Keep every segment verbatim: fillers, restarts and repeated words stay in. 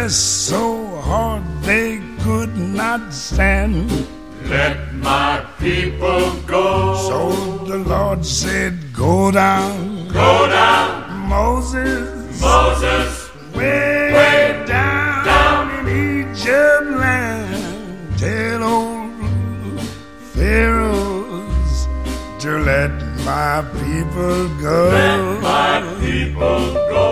pressed so hard they could not stand. Let my people go. So the Lord said, go down, Go down, Moses, Moses, way, way down, down in Egypt land. Tell old Pharaohs to let my people go. let my people go.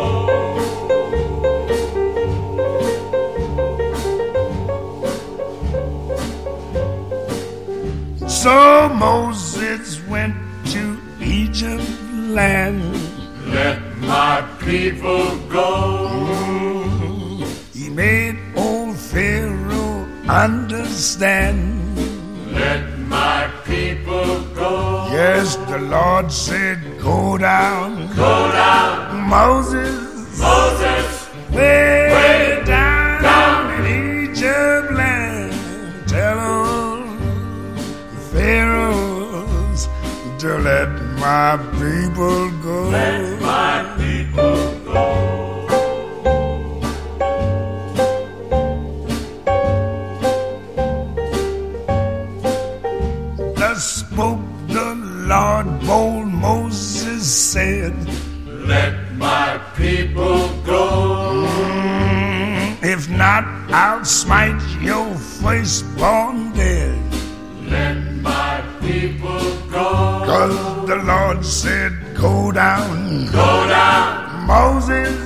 So Moses went to Egypt land. Let my people go. He made old Pharaoh understand. Let my people go. Yes, the Lord said, go down, Go down, Moses, Moses, way, way down, down in Egypt land. Tell old Pharaohs to let my people go. let my people go. Thus spoke the Lord, bold Moses said, Let my people go. if not, I'll smite your firstborn dead. Let my people go. Cause the Lord said, go down, Go down, Moses,